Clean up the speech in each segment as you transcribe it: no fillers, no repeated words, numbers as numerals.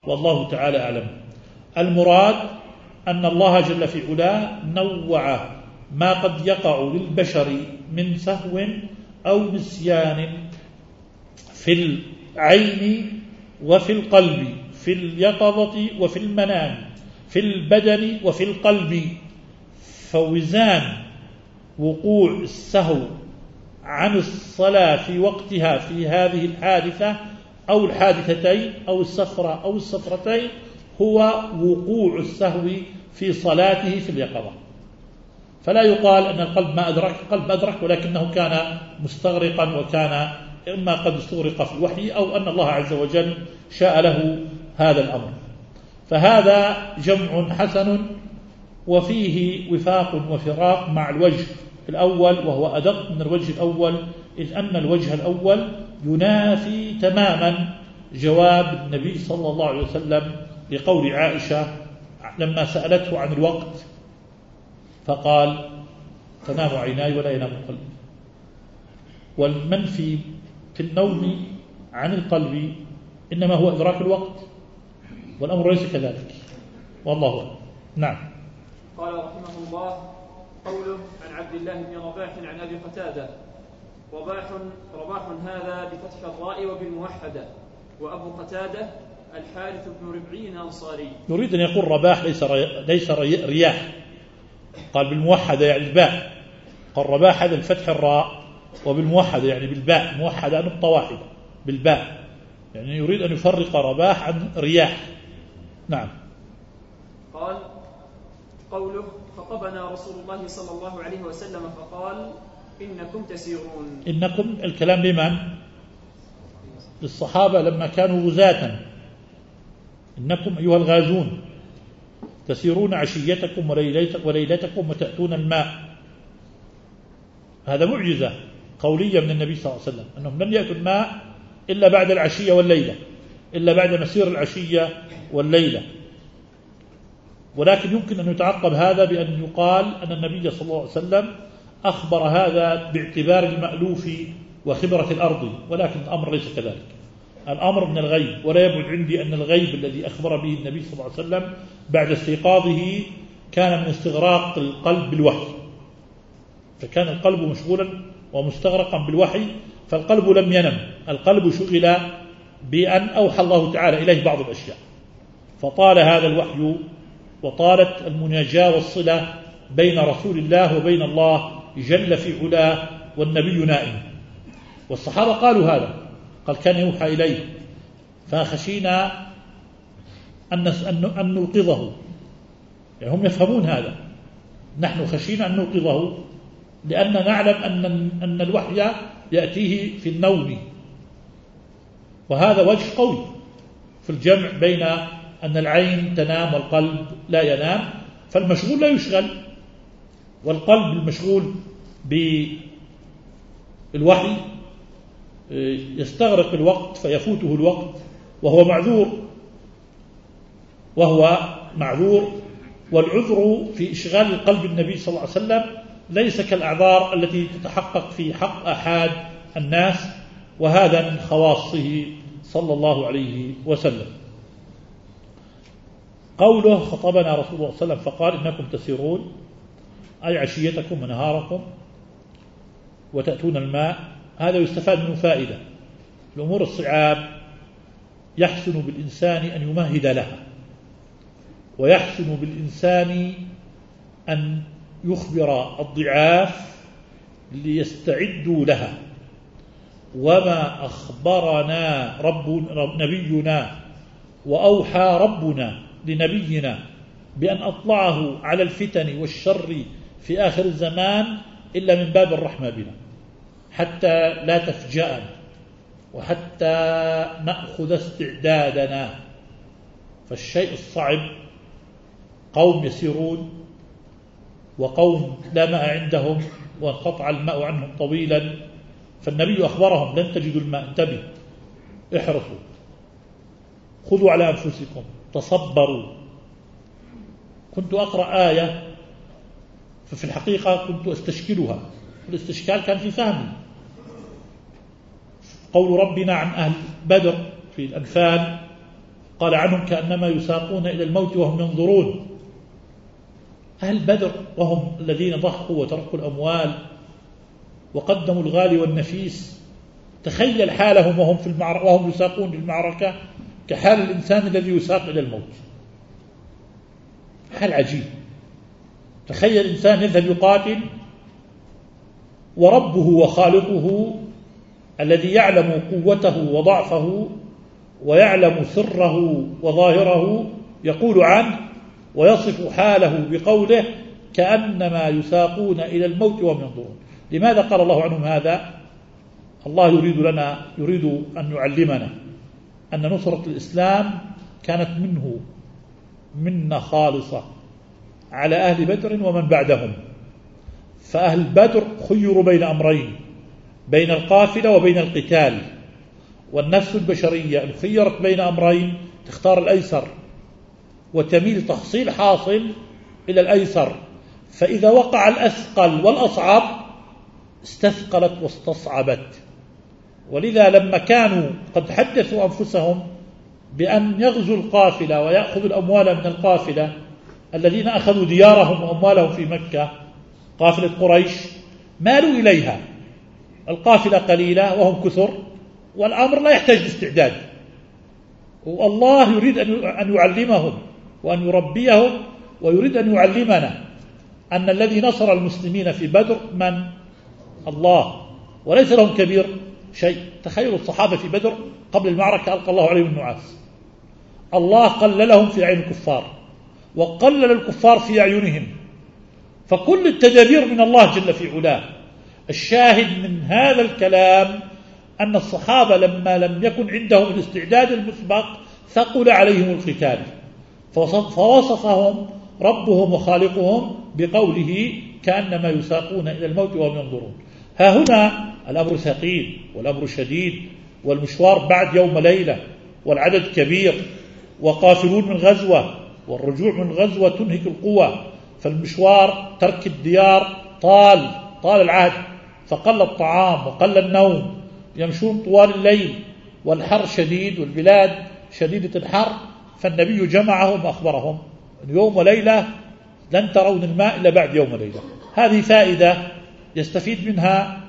والله تعالى أعلم. المراد أن الله جل في علاه نوع ما قد يقع للبشر من سهو أو نسيان في العين وفي القلب، في اليقظة وفي المنام، في البدن وفي القلب. فوزان وقوع السهو عن الصلاة في وقتها في هذه الحادثة أو الحادثتين أو السفرة أو السفرتين هو وقوع السهو في صلاته في اليقظة. فلا يقال أن القلب ما أدرك، القلب أدرك ولكنه كان مستغرقا، وكان إما قد استغرق في الوحي أو أن الله عز وجل شاء له هذا الأمر. فهذا جمع حسن وفيه وفاق وفراق مع الوجه الأول، وهو أدق من الوجه الأول، إذ أن الوجه الأول ينافي تماما جواب النبي صلى الله عليه وسلم لقول عائشة لما سألته عن الوقت فقال تنام عيناي ولا ينام قلبي. والمنفي في النوم عن القلب إنما هو إدراك الوقت، والأمر ليس كذلك، والله أعلم. نعم. قال رحمه الله: قوله عن عبد الله بن رباح عن أبي قتادة: رباح هذا بفتح الراء وبالموحدة، وأبو قتادة الحارث بن ربعي الأنصاري. يريد أن يقول رباح ليس رياح، قال بالموحدة يعني الباء، قال رباح هذا الفتح الراء وبالموحدة يعني بالباء، موحدة نقطة واحدة بالباء، يعني يريد أن يفرق رباح عن رياح. نعم. قال: قوله: خطبنا رسول الله صلى الله عليه وسلم فقال: إنكم تسيرون. إنكم الكلام لمن؟ للصحابة لما كانوا غزاة. إنكم أيها الغازون تسيرون عشيتكم وليلتكم وتأتون الماء. هذا معجزة قولية من النبي صلى الله عليه وسلم أنهم لن يأتوا الماء إلا بعد العشية والليلة، إلا بعد مسير العشية والليلة. ولكن يمكن أن يتعقب هذا بأن يقال أن النبي صلى الله عليه وسلم أخبر هذا باعتبار المألوف وخبرة الأرض، ولكن الأمر ليس كذلك. الأمر من الغيب، ولا يبعد عندي أن الغيب الذي أخبر به النبي صلى الله عليه وسلم بعد استيقاظه كان من استغراق القلب بالوحي، فكان القلب مشغولا ومستغرقا بالوحي، فالقلب لم ينم، القلب شغل بأن أوحى الله تعالى إليه بعض الأشياء، فطال هذا الوحي وطالت المناجاة والصلة بين رسول الله وبين الله جل في علاه والنبي نائم. والصحابة قالوا هذا، قال كان يوحى إليه فخشينا أن نوقظه، يعني هم يفهمون هذا، نحن خشينا أن نوقظه لأن نعلم أن الوحي يأتيه في النوم. وهذا وجه قوي في الجمع بين أن العين تنام والقلب لا ينام، فالمشغول لا يشغل، والقلب المشغول بالوحي يستغرق الوقت فيفوته الوقت وهو معذور. والعذر في إشغال القلب النبي صلى الله عليه وسلم ليس كالأعذار التي تتحقق في حق أحد الناس، وهذا من خواصه صلى الله عليه وسلم. قوله خطبنا رسول الله صلى الله عليه وسلم فقال إنكم تسيرون، أي عشيتكم ونهاركم وتأتون الماء. هذا يستفاد منه فائدة: الأمور الصعاب يحسن بالإنسان أن يمهد لها، ويحسن بالإنسان أن يخبر الضعاف ليستعدوا لها. وما أخبرنا نبينا وأوحى ربنا لنبينا بأن أطلعه على الفتن والشر في آخر الزمان إلا من باب الرحمة بنا، حتى لا تفجأنا وحتى نأخذ استعدادنا. فالشيء الصعب قوم يسيرون وقوم لا ماء عندهم وانقطع الماء عنهم طويلا، فالنبي أخبرهم لن تجدوا الماء، انتبهوا، احرصوا، خذوا على أنفسكم، تصبروا. كنت أقرأ آية ففي الحقيقة كنت أستشكلها، الاستشكال كان في فهمي. قول ربنا عن أهل بدر في الأنفال قال عنهم كأنما يساقون إلى الموت وهم ينظرون. أهل بدر وهم الذين ضحوا وتركوا الأموال وقدموا الغالي والنفيس، تخيل حالهم وهم في وهم يساقون للمعركة كحال الإنسان الذي يساق إلى الموت. حال عجيب. تخيل إنسان يذهب يقاتل وربه وخالقه الذي يعلم قوته وضعفه ويعلم سره وظاهره يقول عنه ويصف حاله بقوله كأنما يساقون إلى الموت وهم ينظرون. لماذا قال الله عنهم هذا؟ الله يريد أن يعلمنا أن نصرة الإسلام كانت منه منة خالصة على أهل بدر ومن بعدهم. فأهل بدر خيروا بين أمرين، بين القافلة وبين القتال، والنفس البشرية إن خيرت بين أمرين تختار الأيسر وتميل تحصيل حاصل إلى الأيسر. فإذا وقع الأثقل والأصعب استثقلت واستصعبت. ولذا لما كانوا قد حدثوا أنفسهم بأن يغزوا القافلة ويأخذوا الأموال من القافلة، الذين أخذوا ديارهم وأموالهم في مكة قافلة قريش مالوا إليها. القافلة قليلة وهم كثر والأمر لا يحتاج لاستعداد، والله يريد أن يعلمهم وأن يربيهم، ويريد أن يعلمنا أن الذي نصر المسلمين في بدر من؟ الله، وليس لهم كبير شيء. تخيلوا الصحابة في بدر قبل المعركة ألقى الله عليهم النعاس، الله قللهم في أعين الكفار وقلل الكفار في أعينهم، فكل التدابير من الله جل في علاه. الشاهد من هذا الكلام أن الصحابة لما لم يكن عندهم الاستعداد المسبق ثقل عليهم القتال، فوصفهم ربهم وخالقهم بقوله كأنما يساقون إلى الموت وهم ينظرون. ها هنا الأمر ثقيل والأمر شديد، والمشوار بعد يوم ليلة، والعدد كبير، وقافلون من غزوة، والرجوع من غزوة تنهك القوة. فالمشوار ترك الديار طال العهد، فقل الطعام وقل النوم، يمشون طوال الليل، والحر شديد والبلاد شديدة الحر. فالنبي جمعهم وأخبرهم يوم وليلة لن ترون الماء إلا بعد يوم وليلة. هذه فائدة يستفيد منها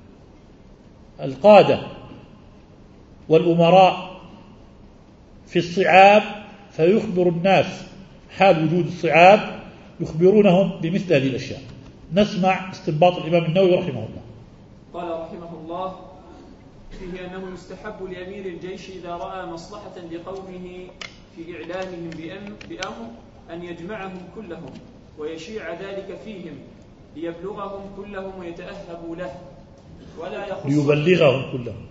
القادة والأمراء في الصعاب، فيخبر الناس حال وجود الصعاب، يخبرونهم بمثل هذه الأشياء. نسمع استنباط الإمام النووي رحمه الله. قال رحمه الله: فيه أنه يستحب لأمير الجيش إذا رأى مصلحة لقومه في إعلامهم بأمر أن يجمعهم كلهم ويشيع ذلك فيهم ليبلغهم كلهم ويتأهبوا له، ولا يخص ليبلغهم كلهم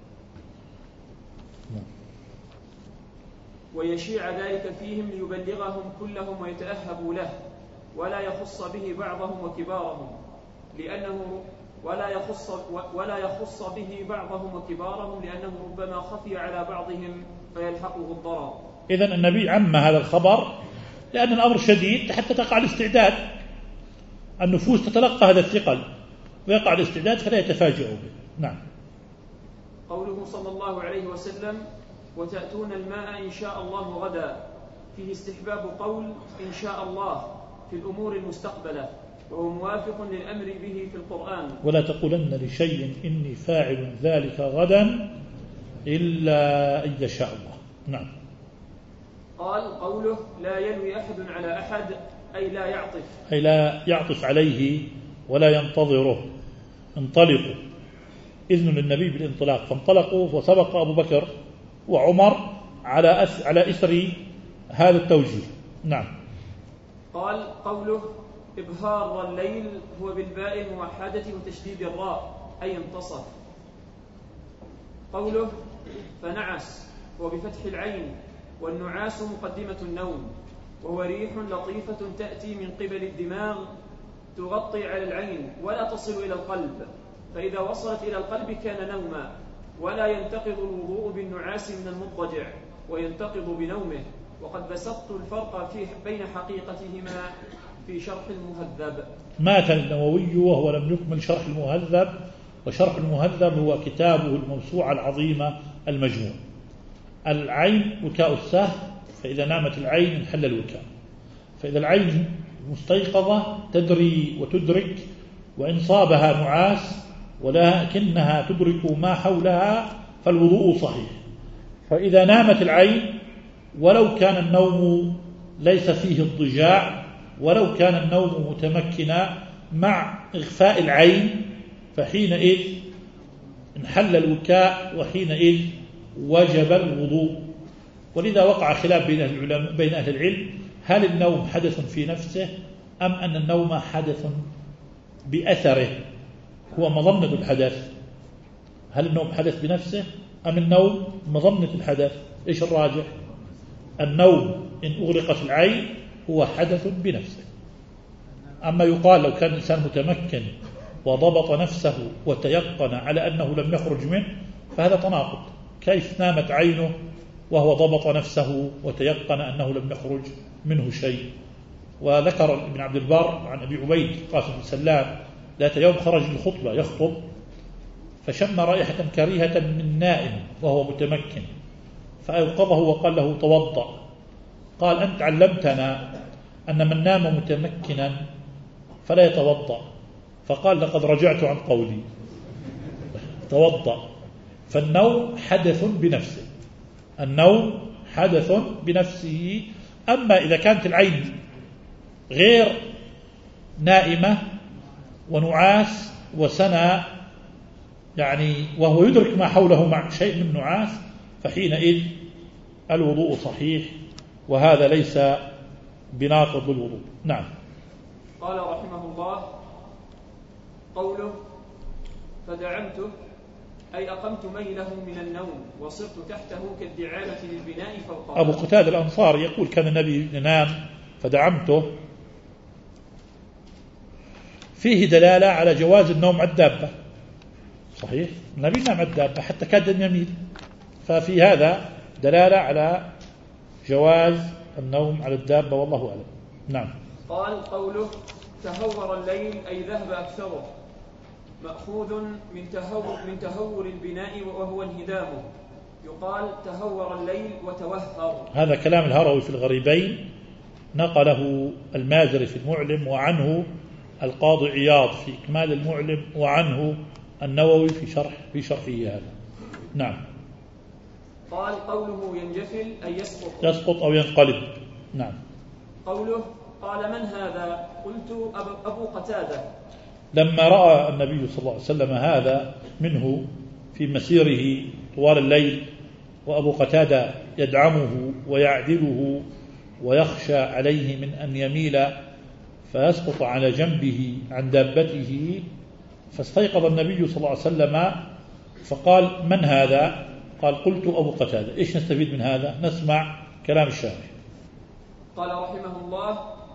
ويشيع ذلك فيهم ليبلغهم كلهم ويتأهبوا له، ولا يخص به بعضهم وكبارهم لأنه ولا يخص به بعضهم وكبارهم لأنه ربما خفي على بعضهم فيلحقه الضرر. إذن النبي عم هذا الخبر لأن الأمر شديد حتى تقع الاستعداد، النفوس تتلقى هذا الثقل ويقع الاستعداد فلا يتفاجئوا به. نعم. قوله صلى الله عليه وسلم: وتأتون الماء إن شاء الله غدا، فيه استحباب قول إن شاء الله في الأمور المستقبلة، وهو موافق للأمر به في القرآن. ولا تقولن لشيء إني فاعل ذلك غدا إلا أن يشاء الله. نعم. قال: قوله لا ينوي أحد على أحد أي لا يعطف عليه ولا ينتظره. انطلقوا، إذن للنبي بالانطلاق، فانطلقوا وسبق أبو بكر وعمر على إثر هذا التوجيه. نعم. قال: قوله إبهار الليل هو بالباء الموحدة وتشديد الراء أي انتصف. قوله فنعس هو بفتح العين، والنعاس مقدمة النوم، وهو ريح لطيفة تأتي من قبل الدماغ تغطي على العين ولا تصل إلى القلب، فإذا وصلت إلى القلب كان نوما. ولا ينتقض الوضوء بالنعاس من المضطجع وينتقض بنومه. وقد بسطت الفرق بين حقيقتهما في شرح المهذب. مات النووي وهو لم يكمل شرح المهذب، وشرح المهذب هو كتابه الموسوعة العظيمة المجموع. العين وكاء السهم، فإذا نامت العين انحل الوكاء. فإذا العين مستيقظة تدري وتدرك، وإن صابها نعاس ولكنها تدرك ما حولها فالوضوء صحيح. فإذا نامت العين ولو كان النوم ليس فيه اضطجاع، ولو كان النوم متمكنا مع إغفاء العين، فحينئذ انحل الوكاء وحينئذ وجب الوضوء. ولذا وقع خلاف بين أهل العلم: هل النوم حدث في نفسه أم أن النوم حدث بأثره؟ هو مظنة الحدث. هل النوم حدث بنفسه أم النوم مظنة الحدث؟ إيش الراجح؟ النوم إن أغلقت العين هو حدث بنفسه. أما يقال لو كان الإنسان متمكن وضبط نفسه وتيقن على أنه لم يخرج منه، فهذا تناقض. كيف نامت عينه وهو ضبط نفسه وتيقن أنه لم يخرج منه شيء؟ وذكر ابن عبد البر عن أبي عبيد قاسم بن سلام ذات يوم خرج للخطبة يخطب، فشم رائحة كريهة من نائم وهو متمكن، فأيقظه وقال له: توضأ. قال: أنت علمتنا أن من نام متمكنا فلا يتوضأ. فقال: لقد رجعت عن قولي، توضأ. فالنوم حدث بنفسه، النوم حدث بنفسه. أما إذا كانت العين غير نائمة ونعاس وسنى، يعني وهو يدرك ما حوله مع شيء من نعاس، فحينئذ الوضوء صحيح، وهذا ليس بناقض الوضوء. نعم. قال رحمه الله: قوله فدعمته أي أقمت ميله من النوم وصرت تحته كالدعامة للبناء فوقه. أبو قتادة الأنصاري يقول: كان النبي ينام فدعمته، فيه دلالة على جواز النوم على الدابة. صحيح، النبي نام على الدابة حتى كاد أن يميل، ففي هذا دلالة على جواز النوم على الدابة، والله أعلم. نعم. قال: قوله تهور الليل أي ذهب أكثره، مأخوذ من تهور البناء وهو انهدامه، يقال تهور الليل وتوهر. هذا كلام الهروي في الغريبين، نقله المازري في المعلم، وعنه القاضي عياض في إكمال المعلم، وعنه النووي في شرحه هذا. نعم. قال: قوله ينجفل أي يسقط أو ينقلب. نعم. قوله قال: من هذا؟ قلت: أبو قتادة. لما رأى النبي صلى الله عليه وسلم هذا منه في مسيره طوال الليل، وأبو قتادة يدعمه ويعدله ويخشى عليه من أن يميل فيسقط على جنبه عن دابته، فاستيقظ النبي صلى الله عليه وسلم فقال: من هذا؟ قال: قلت: أبو قتادة. إيش نستفيد من هذا؟ نسمع كلام الشارح. قال رحمه الله: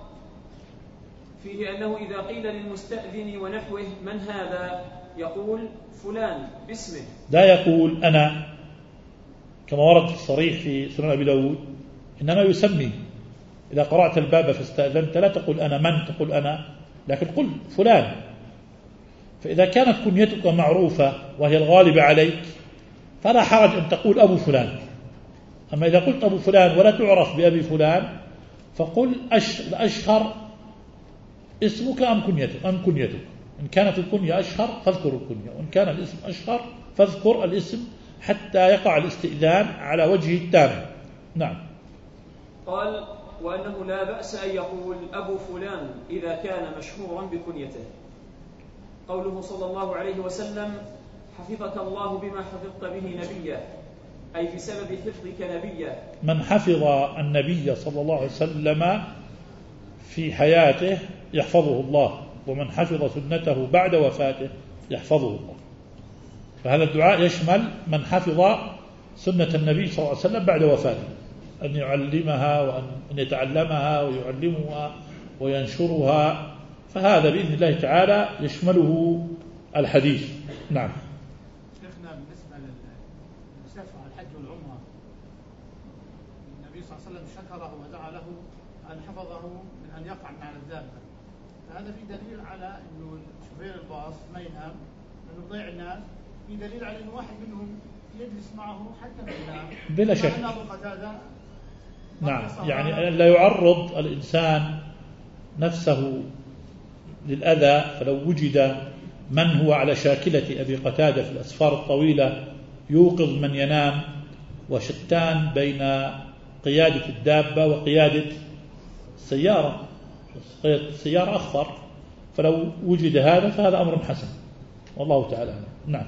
فيه أنه إذا قيل للمستأذن ونحوه من هذا يقول فلان باسمه، لا يقول أنا كما ورد الصريح في سنن أبي داود، إنما يسمي. إذا قرأت الباب فاستأذنت لا تقول أنا من، تقول أنا، لكن قل فلان. فإذا كانت كنيتك معروفة وهي الغالبة عليك فلا حرج أن تقول أبو فلان. أما إذا قلت أبو فلان ولا تعرف بأبي فلان فقل الأشهر اسمك أم كنيتك. إن كانت الكنية أشهر فاذكر الكنية، وإن كان الاسم أشهر فاذكر الاسم حتى يقع الاستئذان على وجهه التام. نعم. قال: وأنه لا بأس أن يقول أبو فلان إذا كان مشهورا بكنيته. قوله صلى الله عليه وسلم: حفظك الله بما حفظت به نبيه، أي بسبب حفظك نبيه. من حفظ النبي صلى الله عليه وسلم في حياته يحفظه الله، ومن حفظ سنته بعد وفاته يحفظه الله. فهذا الدعاء يشمل من حفظ سنة النبي صلى الله عليه وسلم بعد وفاته، أن يعلمها وأن يتعلمها ويعلمها وينشرها، فهذا بإذن الله تعالى يشمله الحديث. نعم. شيخنا بالنسبة للسفر الحج والعمرة، النبي صلى الله عليه وسلم شكره ودعا له أن حفظه من أن يقع مع الدابة، فهذا في دليل على أنه شوفير الباص ما ينام لأنه يضيع الناس، في دليل على أنه واحد منهم يجلس معه حتى بالله بلا شك. نعم، يعني لا يعرض الإنسان نفسه للأذى. فلو وجد من هو على شاكلة أبي قتادة في الأسفار الطويلة يوقظ من ينام، وشتان بين قيادة الدابة وقيادة السيارة، قيادة السيارة أخطر، فلو وجد هذا فهذا أمر حسن، والله تعالى. نعم.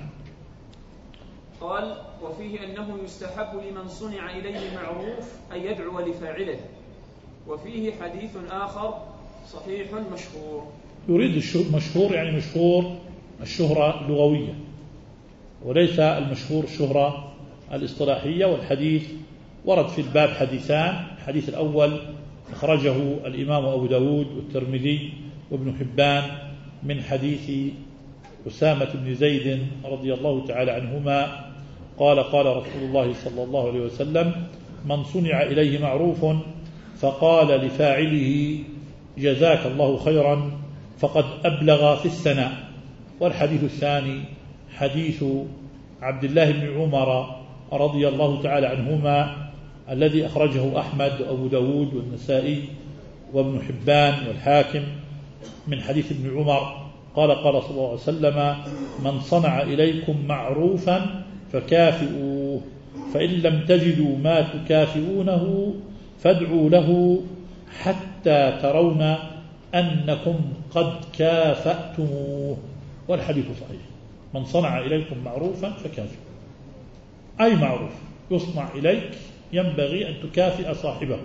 قال: وفيه أنه يستحب لمن صنع إليه معروف أن يدعو لفاعله. وفيه حديث آخر صحيح مشهور. يريد مشهور يعني مشهور الشهرة اللغوية، وليس المشهور الشهرة الاصطلاحية. والحديث ورد في الباب حديثان. الحديث الأول أخرجه الإمام أبو داود والترمذي وابن حبان من حديث أسامة بن زيد رضي الله تعالى عنهما قال: قال رسول الله صلى الله عليه وسلم: من صنع إليه معروف فقال لفاعله جزاك الله خيرا فقد أبلغ في الثناء. والحديث الثاني حديث عبد الله بن عمر رضي الله تعالى عنهما الذي أخرجه أحمد وأبو داود والنسائي وابن حبان والحاكم من حديث ابن عمر قال: قال صلى الله عليه وسلم: من صنع إليكم معروفا فكافئوه، فإن لم تجدوا ما تكافئونه فادعوا له حتى ترون أنكم قد كافأتموه. والحديث صحيح. من صنع إليكم معروفا فكافئوه، أي معروف يصنع إليك ينبغي أن تكافئ صاحبه،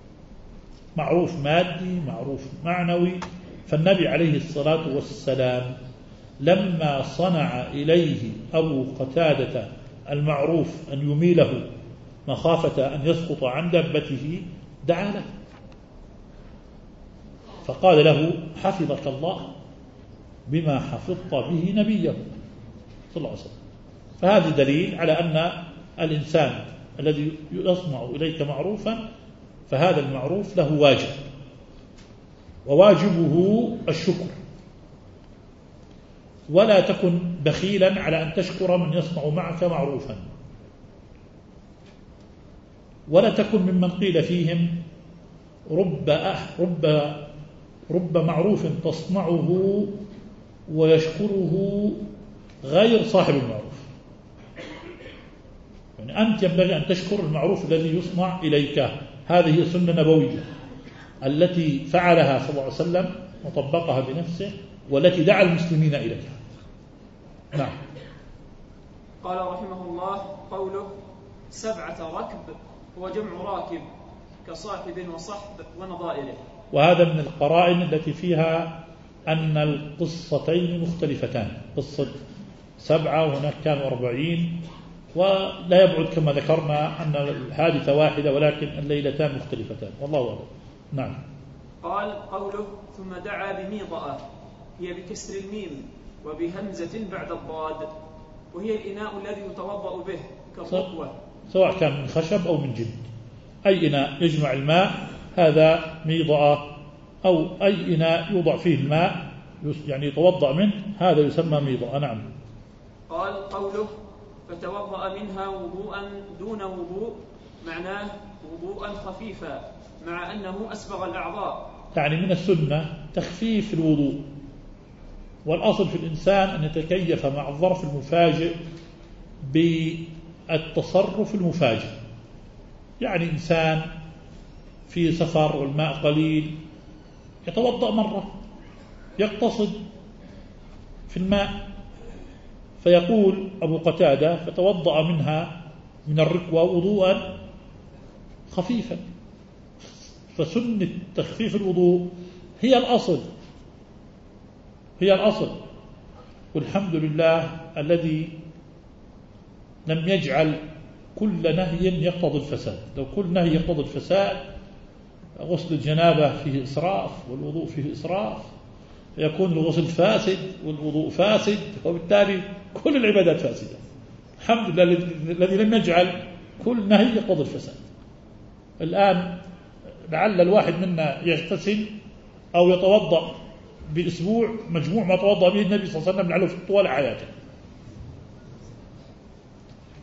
معروف مادي، معروف معنوي. فالنبي عليه الصلاة والسلام لما صنع إليه أبو قتادة المعروف أن يميله مخافة أن يسقط عن دابته دعا له، فقال له: حفظك الله بما حفظت به نبيه صلى الله عليه وسلم. فهذا دليل على أن الإنسان الذي يصنع إليك معروفا فهذا المعروف له واجب، وواجبه الشكر. ولا تكن بخيلا على أن تشكر من يصنع معك معروفا، ولا تكن ممن قيل فيهم رب معروف تصنعه ويشكره غير صاحب المعروف. يعني أنت ينبغي أن تشكر المعروف الذي يصنع إليك. هذه سنة نبوية التي فعلها صلى الله عليه وسلم وطبقها بنفسه، والتي دعا المسلمين إليها. نعم. قال رحمه الله: قوله 7 ركب هو جمع راكب كصاحب وصحب ونظائره. وهذا من القرائن التي فيها أن القصتين مختلفتان، قصة 7 وهناك كانوا 40، ولا يبعد كما ذكرنا أن الحادثة واحدة ولكن الليلتان مختلفتان، والله أعلم. نعم. قال: قوله ثم دعا بميضأة هي بكسر الميم وبهمزة بعد الضاد، وهي الإناء الذي يتوضأ به كالركوة، سواء كان من خشب أو من جلد. أي إناء يجمع الماء هذا ميضأة، أو أي إناء يوضع فيه الماء يعني يتوضأ منه هذا يسمى ميضأة. نعم. قال: قوله فتوضأ منها وضوءا دون وضوء معناه وضوءا خفيفا مع أنه أسبغ الأعضاء. يعني من السنة تخفيف الوضوء، والأصل في الإنسان أن يتكيف مع الظرف المفاجئ بالتصرف المفاجئ. يعني إنسان في سفر والماء قليل يتوضأ مرة، يقتصد في الماء، فيقول أبو قتادة فتوضأ منها من الركوة وضوءا خفيفا. فسنة تخفيف الوضوء هي الأصل، هي الأصل. والحمد لله الذي لم يجعل كل نهي يقتضي الفساد. لو كل نهي يقتضي الفساد غسل الجنابة فيه إسراف والوضوء فيه إسراف، يكون الغسل فاسد والوضوء فاسد، وبالتالي كل العبادات فاسدة. الحمد لله الذي لم يجعل كل نهي يقتضي الفساد. الآن لعل الواحد منا يغتسل أو يتوضأ بأسبوع مجموع ما توضأ به النبي صلى الله عليه وسلم لعله في طوال حياته.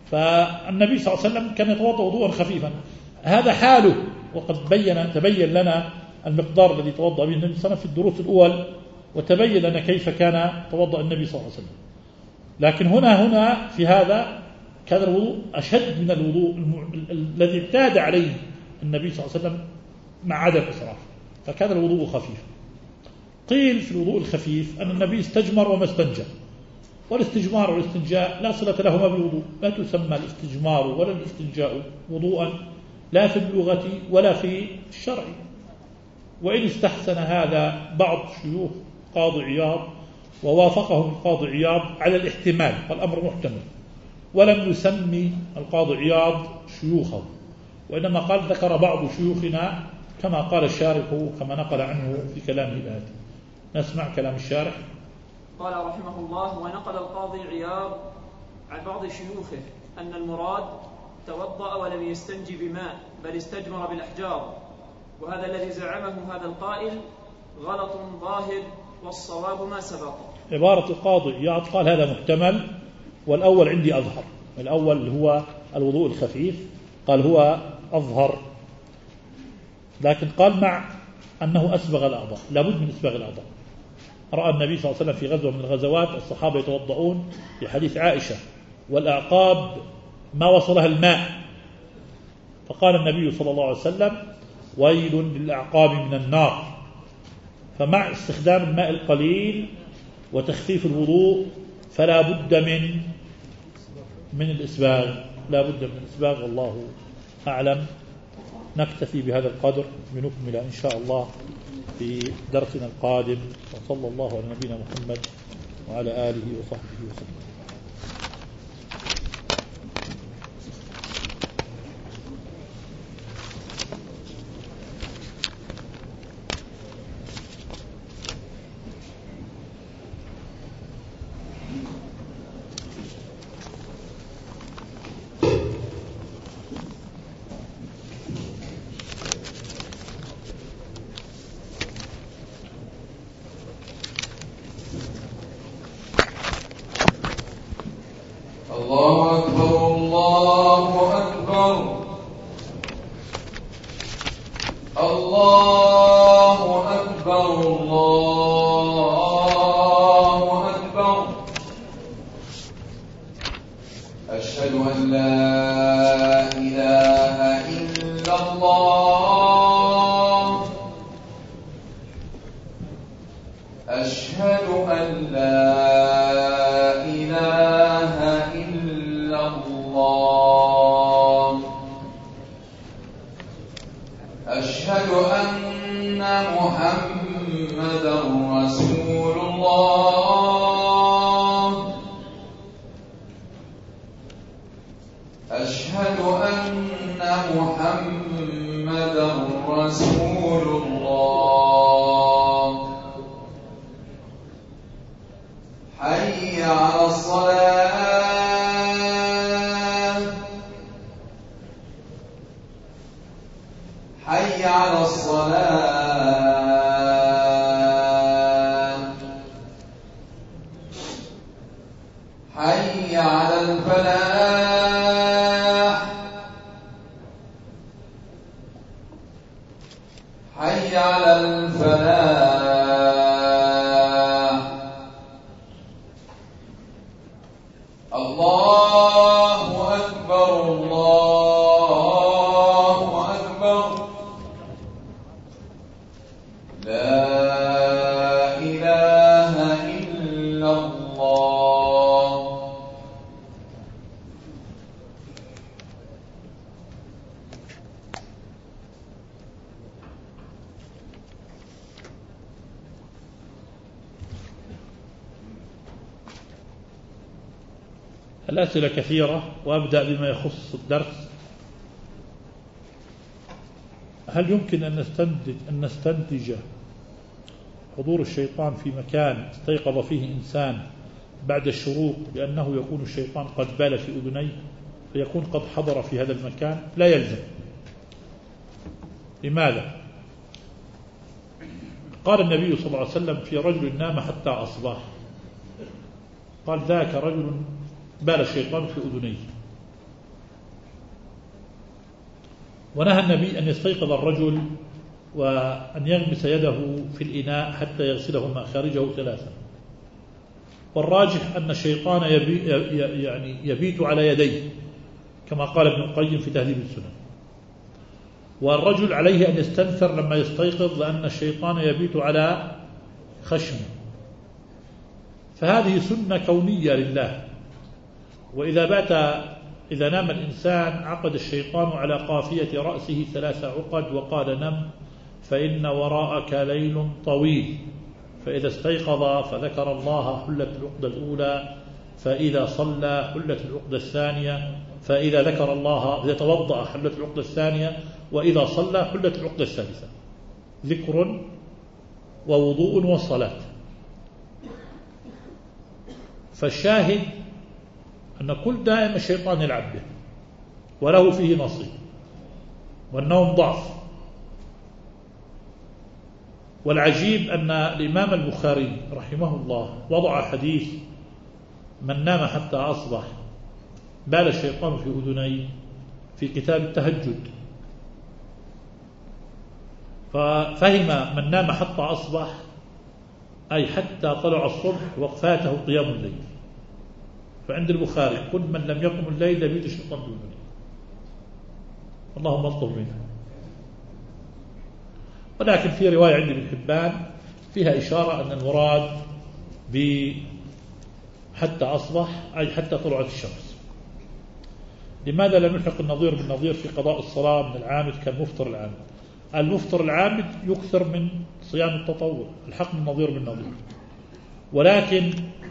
فالنبي صلى الله عليه وسلم كان يتوضأ وضوءا خفيفا، هذا حاله، وقد تبين لنا المقدار الذي توضأ به النبي صلى الله عليه وسلم في الدروس الأول، وتبين لنا كيف كان توضأ النبي صلى الله عليه وسلم. لكن هنا في هذا كان الوضوء أشد من الوضوء الذي اعتاد عليه النبي صلى الله عليه وسلم مع عدم إسراف، فكان الوضوء خفيف. قيل في الوضوء الخفيف أن النبي استجمر وما استنجى، والاستجمار والاستنجاء لا صلة لهما بالوضوء، لا تسمى الاستجمار ولا الاستنجاء وضوءا لا في اللغة ولا في الشرع. وإن استحسن هذا بعض شيوخ قاضي عياض ووافقهم القاضي عياض على الاحتمال، والأمر محتمل، ولم يسمي القاضي عياض شيوخه، وإنما قال ذكر بعض شيوخنا كما قال الشارح كما نقل عنه في كلامه الآتي. نسمع كلام الشارح. قال رحمه الله: ونقل القاضي عياض عن بعض شيوخه أن المراد توضأ ولم يستنجي بماء بل استجمر بالأحجار، وهذا الذي زعمه هذا القائل غلط ظاهر، والصواب ما سبق. عبارة القاضي عياض قال هذا محتمل، والأول عندي أظهر. الأول هو الوضوء الخفيف، قال هو أظهر، لكن قال مع أنه أسبغ الأعضاء، لابد من إسباغ الأعضاء. رأى النبي صلى الله عليه وسلم في غزوة من الغزوات الصحابة يتوضؤون في حديث عائشة والأعقاب ما وصلها الماء، فقال النبي صلى الله عليه وسلم: ويل للأعقاب من النار. فمع استخدام الماء القليل وتخفيف الوضوء فلا بد من الإسباغ، لا بد من الإسباغ، والله أعلم. نكتفي بهذا القدر، بنكمل إن شاء الله في درسنا القادم، وصلى الله على نبينا محمد وعلى آله وصحبه وسلم. الله أكبر الله أكبر الله أكبر الله أكبر. أشهد أن لا إله إلا الله. أشهد أن لا أشهد أن محمدا رسول الله. أشهد أن محمدا رسول الله. حي على الصلاة، حي على الصلاة، حي على الفلاح، حي على الفلاح. الله أكبر الله أكبر. لا إله إلا الله. الأسئلة كثيرة، وأبدأ بما يخص الدرس. هل يمكن أن نستنتج حضور الشيطان في مكان استيقظ فيه إنسان بعد الشروق لأنه يكون الشيطان قد بال في أذنيه فيكون قد حضر في هذا المكان؟ لا يلزم. لماذا؟ قال النبي صلى الله عليه وسلم في رجل نام حتى أصبح، قال ذاك رجل بال الشيطان في أذنيه. ونهى النبي أن يستيقظ الرجل وأن يغمس يده في الإناء حتى يغسلهما خارجه 3. والراجح أن الشيطان يبيت على يديه كما قال ابن القيم في تهذيب السنن. والرجل عليه أن يستنثر لما يستيقظ لأن الشيطان يبيت على خشمه. فهذه سنة كونية لله. إذا نام الإنسان عقد الشيطان على قافية رأسه 3 عقد وقال: نم فإن وراءك ليل طويل. فإذا استيقظ فذكر الله حلت العقدة الأولى، فإذا صلى حلت العقدة الثانية، فإذا ذكر الله إذا توضأ حلت العقدة الثانية، وإذا صلى حلت العقدة الثالثة. ذكر ووضوء وصلاة. فالشاهد أن كل دائم الشيطان يلعب به وله فيه نصيب، والنوم ضعف. والعجيب أن الإمام البخاري رحمه الله وضع حديث: من نام حتى أصبح بال الشيطان في أذنيه في كتاب التهجد. ففهم من نام حتى أصبح أي حتى طلع الصبح وفاته قيام الليل. فعند البخاري: كل من لم يقم الليل يبيت الشيطان بأذنيه. اللهم اطلب منه. ولكن في رواية عند ابن حبان فيها إشارة أن المراد حتى أصبح أي حتى طلعت الشمس. لماذا لم يلحق النظير بالنظير في قضاء الصلاة من العامد كالمفطر العامد؟ المفطر العامد يكثر من صيام التطوع، الحق النظير بالنظير. ولكن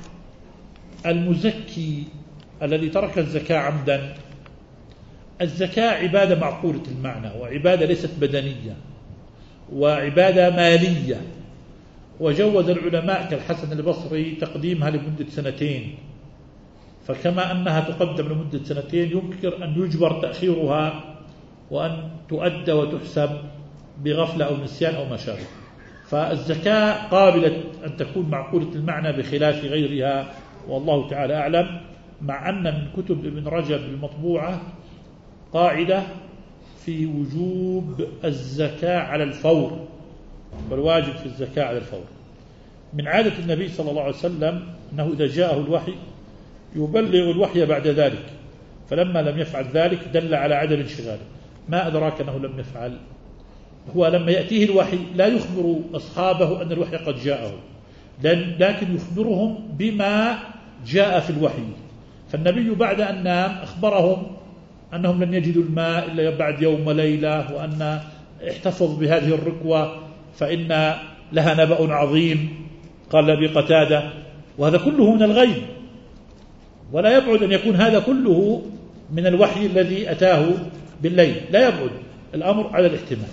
المزكي الذي ترك الزكاة عمدا، الزكاة عبادة معقولة المعنى، وعبادة ليست بدنية، وعبادة مالية. وجوز العلماء كالحسن البصري تقديمها لمدة 2. فكما أنها تقدم لمدة 2 يمكن أن يجبر تأخيرها وأن تؤدى وتحسب بغفلة أو نسيان أو ما شابه. فالزكاة قابلة أن تكون معقولة المعنى بخلاف غيرها، والله تعالى أعلم. مع أن من كتب ابن رجب المطبوعة قاعدة في وجوب الزكاة على الفور، والواجب في الزكاة على الفور. من عادة النبي صلى الله عليه وسلم أنه إذا جاءه الوحي يبلغ الوحي بعد ذلك، فلما لم يفعل ذلك دل على عدم انشغاله. ما أدراك أنه لم يفعل؟ هو لما يأتيه الوحي لا يخبر أصحابه أن الوحي قد جاءه، لكن يخبرهم بما جاء في الوحي. فالنبي بعد أن نام أخبرهم أنهم لن يجدوا الماء إلا بعد يوم وليلة، وأن احتفظ بهذه الركوة فإن لها نبأ عظيم. قال أبي قتادة: وهذا كله من الغيب، ولا يبعد أن يكون هذا كله من الوحي الذي أتاه بالليل، لا يبعد الأمر على الاحتمال.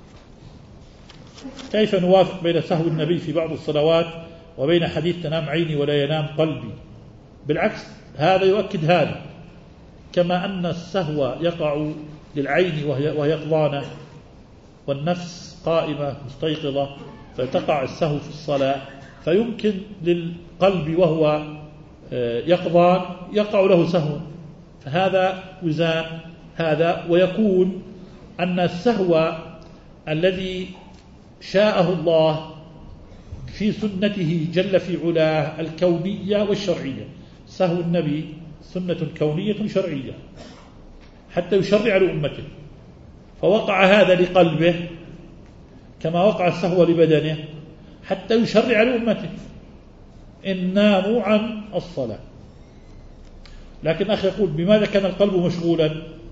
كيف نوافق بين سهو النبي في بعض الصلوات وبين حديث تنام عيني ولا ينام قلبي؟ بالعكس، هذا يؤكد هذا. كما أن السهو يقع للعين وهي يقظانة، والنفس قائمة مستيقظة، فتقع السهو في الصلاة، فيمكن للقلب وهو يقظان يقع له سهو. فهذا وزان هذا. ويكون أن السهو الذي شاءه الله في سنته جل في علاه الكونية والشرعية، سهو النبي سنة كونية شرعية حتى يشرع لأمته، فوقع هذا لقلبه كما وقع السهو لبدنه حتى يشرع لأمته إن ناموا عن الصلاة. لكن أخي يقول: بماذا كان القلب مشغولا؟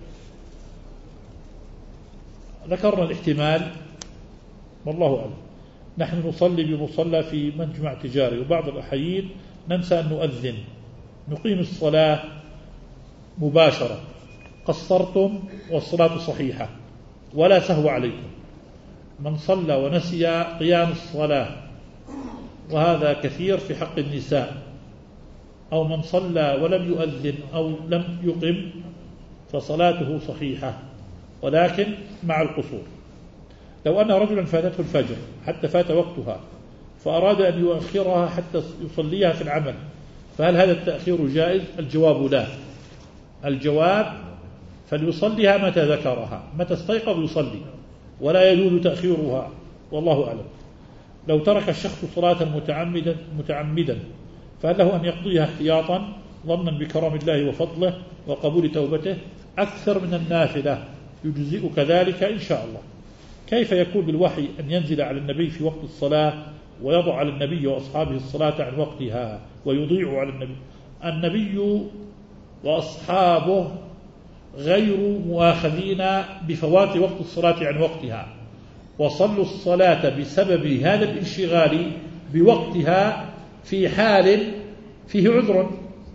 ذكرنا الاحتمال والله أعلم. نحن نصلي بمصلى في مجمع تجاري، وبعض الأحيان ننسى أن نؤذن، نقيم الصلاة مباشرة، قصرتم والصلاة صحيحة ولا سهو عليكم. من صلى ونسي قيام الصلاة، وهذا كثير في حق النساء، أو من صلى ولم يؤذن أو لم يقم فصلاته صحيحة ولكن مع القصور. لو أن رجلا فاتته الفجر حتى فات وقتها فأراد أن يؤخرها حتى يصليها في العمل، فهل هذا التأخير جائز؟ الجواب لا. الجواب فليصليها متى ذكرها، متى استيقظ يصلي، ولا يجوز تأخيرها، والله أعلم. لو ترك الشخص صلاة متعمدا فهل له أن يقضيها احتياطا ظنا بكرم الله وفضله وقبول توبته أكثر من النافلة؟ يجزئ كذلك إن شاء الله. كيف يكون بالوحي أن ينزل على النبي في وقت الصلاة ويضع على النبي وأصحابه الصلاة عن وقتها ويضيع على النبي؟ النبي وأصحابه غير مؤاخذين بفوات وقت الصلاة عن وقتها، وصلوا الصلاة بسبب هذا الانشغال بوقتها في حال فيه عذر.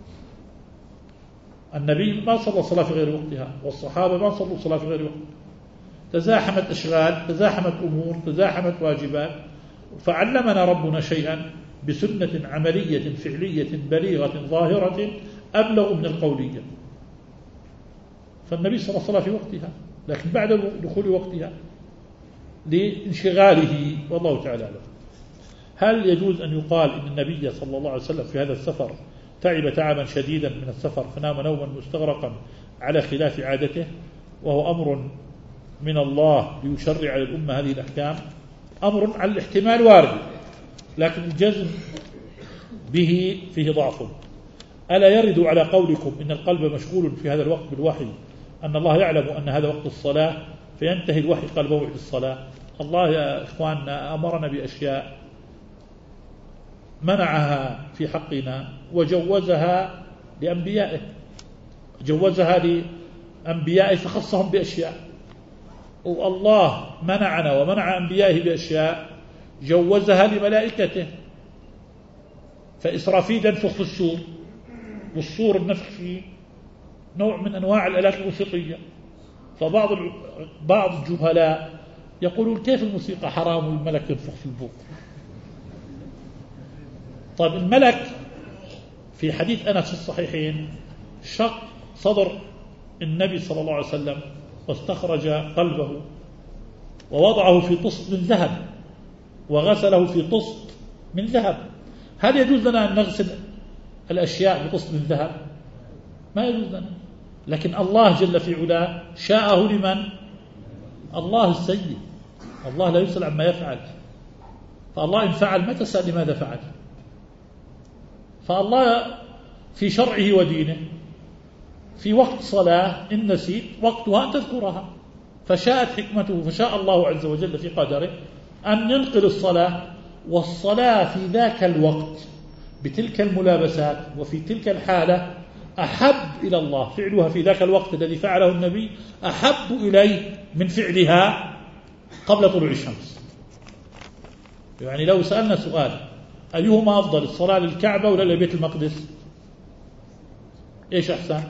النبي ما صلى الصلاة في غير وقتها، والصحابة ما صلوا الصلاة في غير وقتها. تزاحمت أشغال، تزاحمت أمور، تزاحمت واجبات، فعلمنا ربنا شيئا بسنة عملية فعلية بليغة ظاهرة أبلغ من القولية. فالنبي صلى الله عليه وسلم في وقتها، لكن بعد دخول وقتها لانشغاله، والله تعالى أعلم. هل يجوز أن يقال إن النبي صلى الله عليه وسلم في هذا السفر تعب تعبا شديدا من السفر فنام نوما مستغرقا على خلاف عادته، وهو أمر من الله ليشرع للأمة هذه الأحكام؟ أمر على الاحتمال وارد، لكن الجزم به فيه ضعف. ألا يرد على قولكم إن القلب مشغول في هذا الوقت بالوحي أن الله يعلم أن هذا وقت الصلاة فينتهي الوحي قال موعد الصلاة؟ الله يا إخواننا أمرنا بأشياء منعها في حقنا وجوزها لأنبيائه، جوزها لأنبيائه فخصهم بأشياء، والله منعنا ومنع أنبيائه بأشياء جوزها لملائكته. فإسرافيل ينفخ في الصور، والصور النفخ فيه نوع من أنواع الآلات الموسيقية، بعض الجهلاء يقولون كيف الموسيقى حرام والملك ينفخ في البوق؟ طيب الملك في حديث أنس في الصحيحين شق صدر النبي صلى الله عليه وسلم واستخرج قلبه ووضعه في طست من ذهب وغسله في طست من ذهب. هل يجوز لنا أن نغسل الأشياء بطست من ذهب؟ ما يجوز لنا، لكن الله جل في علاه شاءه لمن؟ الله السيد، الله لا يسأل عما يفعل، فالله إن فعل ما تسأل لماذا فعل؟ فالله في شرعه ودينه في وقت صلاة إن نسيت وقتها أن تذكرها، فشاءت حكمته، فشاء الله عز وجل في قدره أن ينقل الصلاة، والصلاة في ذاك الوقت بتلك الملابسات وفي تلك الحالة أحب إلى الله، فعلها في ذاك الوقت الذي فعله النبي أحب إليه من فعلها قبل طلوع الشمس. يعني لو سألنا سؤال أيهما أفضل، الصلاة للكعبة ولا لبيت المقدس؟ إيش أحسن؟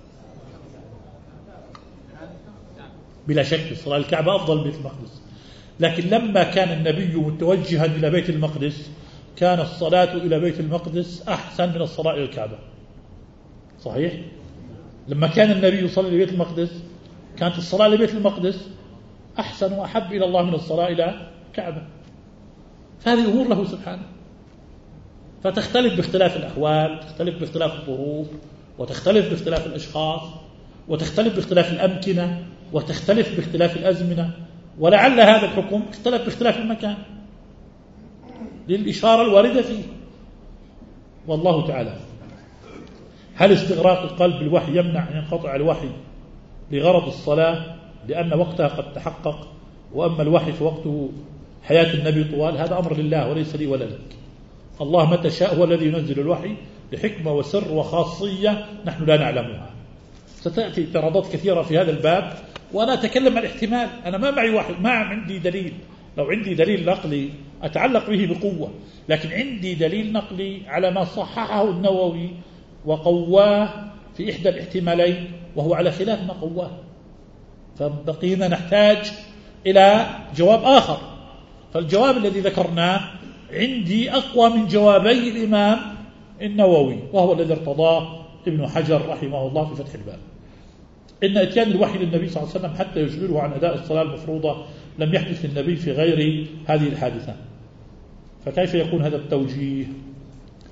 بلا شك الصلاة للكعبة أفضل من بيت المقدس، لكن لما كان النبي متوجها إلى بيت المقدس كان الصلاة إلى بيت المقدس أحسن من الصلاة إلى الكعبة. صحيح؟ لما كان النبي يصلي لبيت المقدس كانت الصلاة لبيت المقدس أحسن وأحب إلى الله من الصلاة إلى الكعبة. فهذه أمور له سبحانه، فتختلف باختلاف الأحوال، تختلف باختلاف الظروف، وتختلف باختلاف الأشخاص، وتختلف باختلاف الأمكنة، وتختلف باختلاف الأزمنة، ولعل هذا الحكم اختلف باختلاف المكان للإشارة الواردة فيه، والله تعالى. هل استغراق القلب بالوحي يمنع أن ينقطع الوحي لغرض الصلاة لأن وقتها قد تحقق، وأما الوحي فوقته حياة النبي طوال؟ هذا أمر لله وليس لي ولا لك. الله متى شاء هو الذي ينزل الوحي لحكمة وسر وخاصية نحن لا نعلمها. ستأتي اعتراضات كثيرة في هذا الباب، وأنا أتكلم عن احتمال، أنا ما معي واحد، ما عندي دليل. لو عندي دليل نقلي أتعلق به بقوة، لكن عندي دليل نقلي على ما صححه النووي وقواه في إحدى الاحتمالين وهو على خلاف ما قواه، فبقينا نحتاج إلى جواب آخر. فالجواب الذي ذكرناه عندي أقوى من جوابي الإمام النووي، وهو الذي ارتضاه ابن حجر رحمه الله في فتح الباب، إن إتيان الوحي للنبي صلى الله عليه وسلم حتى يشغله عن أداء الصلاة المفروضة لم يحدث للنبي في غير هذه الحادثة، فكيف يكون هذا التوجيه؟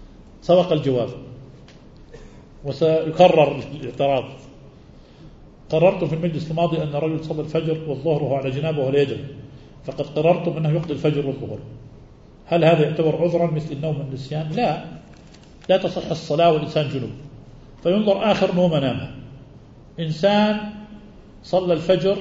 سبق الجواب وسيكرر الاعتراض. قررتم في المجلس الماضي أن رجل صلى الفجر والظهر وهو على جنابه ولا يدري، فقد قررتم أنه يقضي الفجر والظهر، هل هذا يعتبر عذرا مثل النوم والنسيان؟ لا تصح الصلاة والإنسان جنوب. فينظر آخر نوم نامه. إنسان صلى الفجر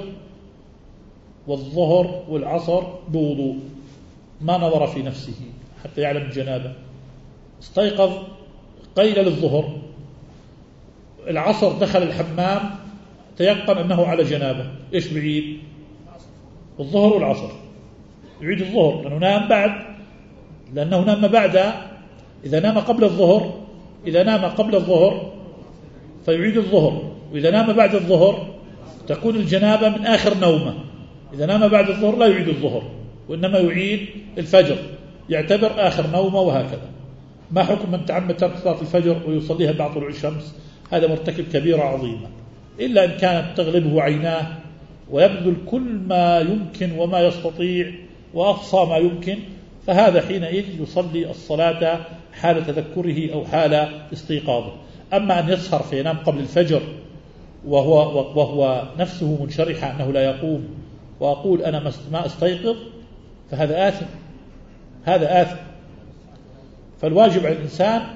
والظهر والعصر بوضوء، ما نظر في نفسه حتى يعلم الجنابة، استيقظ قيل للظهر، العصر دخل الحمام تيقن أنه على جنابة، إيش بعيد؟ الظهر والعصر، يعيد الظهر لأنه نام بعد. إذا نام قبل الظهر فيعيد الظهر، وإذا نام بعد الظهر تكون الجنابة من آخر نومه. إذا نام بعد الظهر لا يعيد الظهر وإنما يعيد الفجر، يعتبر آخر نومه. وهكذا ما حكم من تعمد ترك صلاة الفجر ويصليها بعد طلوع الشمس؟ هذا مرتكب كبيرة عظيمة، إلا إن كانت تغلبه عيناه ويبذل كل ما يمكن وما يستطيع وأقصى ما يمكن، فهذا حينئذ يصلي الصلاة حال تذكره أو حال استيقاظه. أما أن يسهر فينام قبل الفجر وهو نفسه منشرحة أنه لا يقوم وأقول أنا ما أستيقظ، فهذا آثم. فالواجب على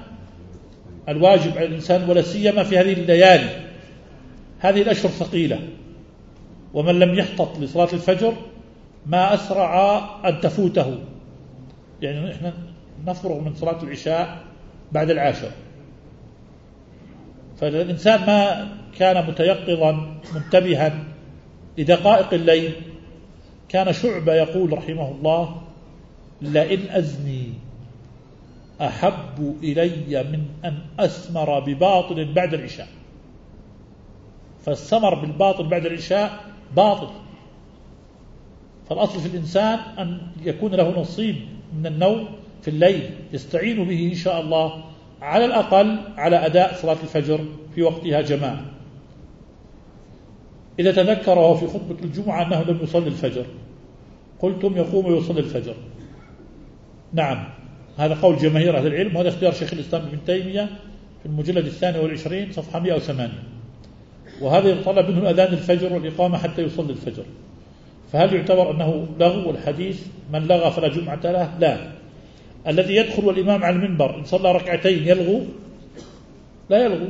الإنسان ولا سيما في هذه الليالي، هذه الأشهر ثقيلة، ومن لم يحتط لصلاة الفجر ما أسرع أن تفوته. يعني نحن نفرغ من صلاة العشاء بعد 10، فالإنسان ما كان متيقظا منتبها لدقائق الليل. كان شعبة يقول رحمه الله: لئن أزني أحب إلي من أن أسمر بباطل بعد العشاء. فالسمر بالباطل بعد العشاء باطل. فالأصل في الإنسان أن يكون له نصيب من النوم في الليل يستعين به إن شاء الله على الأقل على أداء صلاة الفجر في وقتها جماعة. إذا تذكره في خطبة الجمعة أنه لم يصلي الفجر، قلتم يقوم ويصلي الفجر. نعم، هذا قول جماهير أهل العلم، وهذا اختيار شيخ الإسلام ابن تيمية في المجلد 22 صفحة 108. وهذا يطلب منه أذان الفجر والإقامة حتى يصلي الفجر. فهل يعتبر أنه لغو؟ والحديث من لغى فلا جمعة له؟ لا. الذي يدخل والإمام على المنبر إن صلى ركعتين يلغو؟ لا يلغو.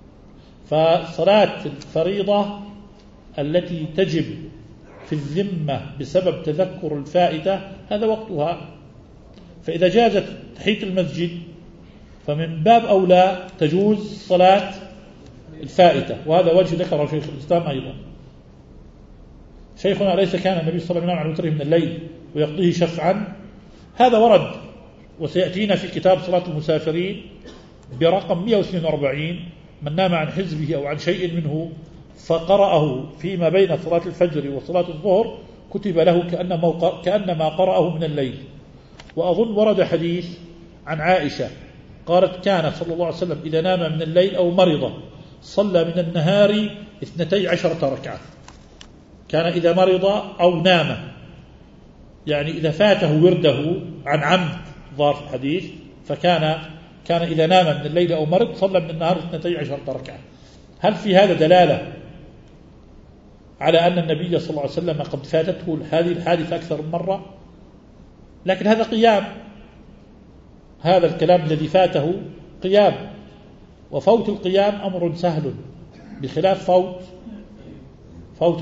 فصلاة الفريضة التي تجب في الذمة بسبب تذكر الفائدة هذا وقتها. فإذا جازت تحية المسجد فمن باب أولى تجوز صلاة الفائدة، وهذا وجه ذكره شيخ الإسلام أيضا. شيخنا أليس كان النبي صلى الله عليه وسلم على وتره من الليل ويقضيه شفعا؟ هذا ورد، وسيأتينا في كتاب صلاة المسافرين برقم 142: من نام عن حزبه أو عن شيء منه فقرأه فيما بين صلاة الفجر وصلاة الظهر كتب له كأنما قرأه من الليل. وأظن ورد حديث عن عائشة قالت: كان صلى الله عليه وسلم إذا نام من الليل أو مرض صلى من النهار 12 ركعة. كان إذا مرض أو نام، يعني إذا فاته ورده عن عمد ظاهر الحديث، فكان إذا نام من الليل أو مرض صلى من النهار 12 ركعة. هل في هذا دلالة على أن النبي صلى الله عليه وسلم قد فاتته هذه الحادثة أكثر من مرة؟ لكن هذا قيام، هذا الكلام الذي فاته قيام، وفوت القيام أمر سهل بخلاف فوت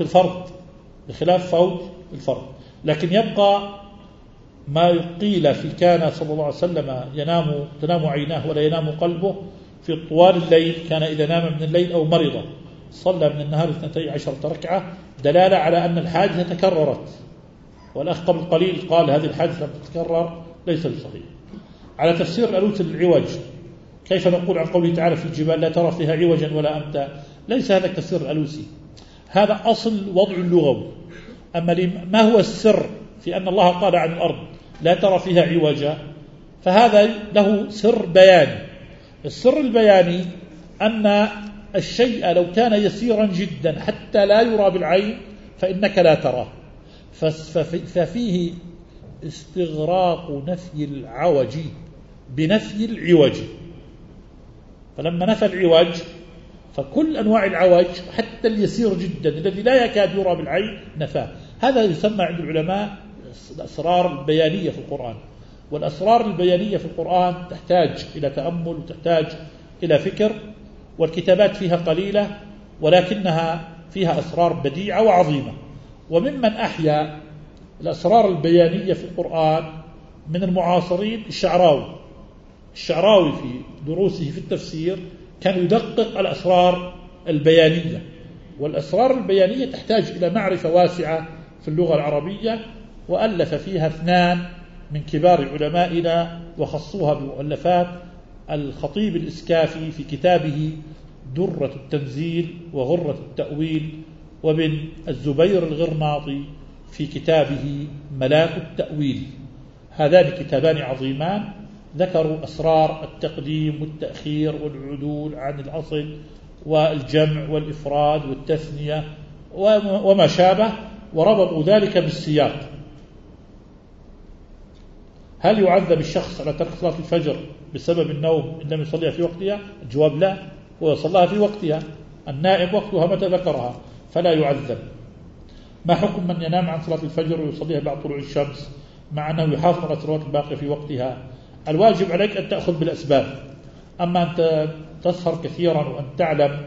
الفرض. لكن يبقى ما قيل في كان صلى الله عليه وسلم تنام عيناه ولا ينام قلبه في طوال الليل. كان إذا نام من الليل أو مرض صلى من النهار 12 ركعة، دلالة على أن الحادثة تكررت. والأخ قبل قليل قال هذه الحادثة لم تتكرر، ليس بصحيح. على تفسير الألوث العوج، كيف نقول عن قوله تعالى في الجبال لا ترى فيها عوجا ولا أمتا؟ ليس هذا التفسير الألوسي، هذا أصل وضع اللغوي. أما ما هو السر في أن الله قال عن الأرض لا ترى فيها عوجا؟ فهذا له سر بياني. السر البياني أن الشيء لو كان يسيرا جدا حتى لا يرى بالعين فإنك لا تراه، ففيه استغراق نفي العوج بنفي العوج. فلما نفى العوج فكل أنواع العوج حتى اليسير جدا الذي لا يكاد يرى بالعين نفاه. هذا يسمى عند العلماء الأسرار البيانية في القرآن. والأسرار البيانية في القرآن تحتاج إلى تأمل وتحتاج إلى فكر، والكتابات فيها قليلة ولكنها فيها أسرار بديعة وعظيمة. وممن أحيا الأسرار البيانية في القرآن من المعاصرين الشعراوي في دروسه في التفسير كان يدقق الأسرار البيانية، والأسرار البيانية تحتاج إلى معرفة واسعة في اللغة العربية، وألف فيها 2 من كبار علمائنا وخصوها بمؤلفات: الخطيب الإسكافي في كتابه درة التنزيل وغرة التأويل، وابن الزبير الغرناطي في كتابه ملاك التأويل. هذان كتابان عظيمان ذكروا أسرار التقديم والتأخير والعدول عن الأصل والجمع والإفراد والتثنية وما شابه، وربطوا ذلك بالسياق. هل يعذب الشخص على ترك صلاة الفجر بسبب النوم إن لم يصليها في وقتها؟ الجواب لا، هو يصليها في وقتها، النائم وقتها متى ذكرها فلا يعذب. ما حكم من ينام عن صلاة الفجر ويصليها بعد طلوع الشمس مع أنه يحافظ على الصلوات الباقية في وقتها؟ الواجب عليك أن تأخذ بالأسباب. أما أنت تسهر كثيرا وأن تعلم،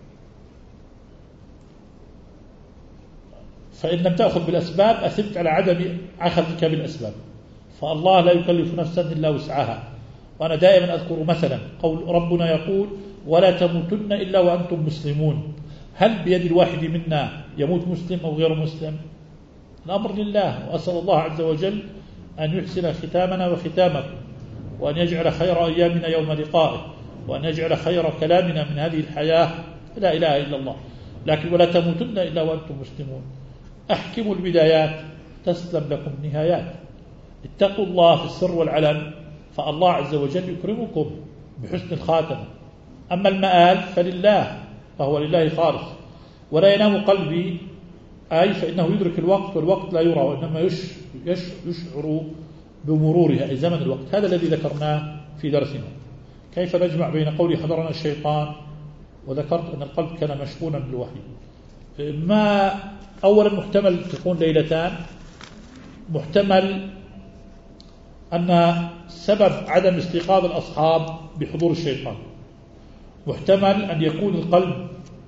فإن لم تأخذ بالأسباب أثبت على عدم أخذك بالأسباب، فالله لا يكلف نفسا إلا وسعها. وأنا دائما أذكر مثلا قول ربنا يقول: ولا تموتن إلا وأنتم مسلمون. هل بيد الواحد منا يموت مسلم أو غير مسلم؟ الأمر لله، وأسأل الله عز وجل أن يحسن ختامنا وختامكم، وأن يجعل خير أيامنا يوم لقائه، وأن يجعل خير كلامنا من هذه الحياة لا إله إلا الله. لكن ولا تموتن إلا وأنتم مسلمون. أحكموا البدايات تسلم لكم النهايات. اتقوا الله في السر والعلن، فالله عز وجل يكرمكم بحسن الخاتمة. أما المآل فلله، فهو لله خالص. ولا ينام قلبي، أي فإنه يدرك الوقت والوقت لا يرى، وإنما يشعر بمرورها، أي زمن الوقت. هذا الذي ذكرناه في درسنا. كيف نجمع بين قولي حضرنا الشيطان وذكرت أن القلب كان مشغولا بالوحي؟ ما أولا محتمل تكون ليلتان، محتمل أن سبب عدم استيقاظ الأصحاب بحضور الشيطان، محتمل أن يكون القلب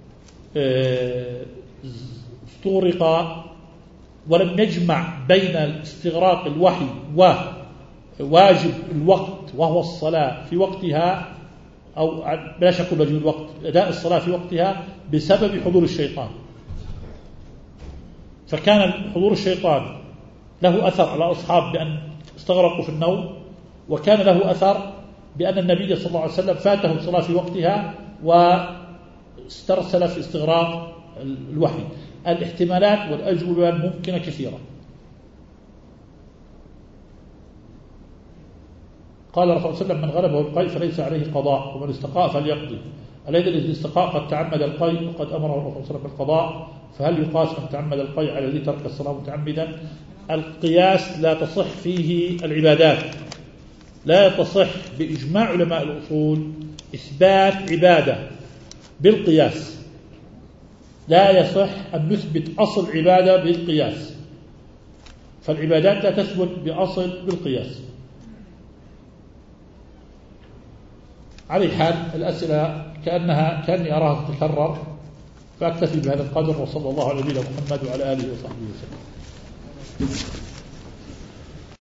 استغرق ولم يجمع بين استغراق الوحي وواجب الوقت وهو الصلاة في وقتها، أو بلاش أقول واجب الوقت، أداء الصلاة في وقتها بسبب حضور الشيطان. فكان حضور الشيطان له أثر على أصحاب بأن استغرقوا في النوم، وكان له أثر بأن النبي صلى الله عليه وسلم فاته الصلاة في وقتها واسترسل في استغراق الوحي. الاحتمالات والأجوبة ممكنة كثيرة. قال الرسول صلى الله عليه وسلم: من غلبه القيء فليس عليه قضاء، ومن استقاء فليقضي. الذي الاستقاء قد تعمد القيء وقد أمره الرسول صلى الله عليه وسلم بالقضاء، فهل يقاس من تعمد القيء على الذي ترك الصلاة متعمدا؟ القياس لا تصح فيه العبادات، لا تصح بإجماع علماء الأصول إثبات عبادة بالقياس، لا يصح أن نثبت أصل عبادة بالقياس، فالعبادات لا تثبت بأصل بالقياس. على حال الأسئلة كأني أراها تتكرر، فأكتفي بهذا القدر، وصلى الله على نبينا محمد وعلى آله وصحبه وسلم.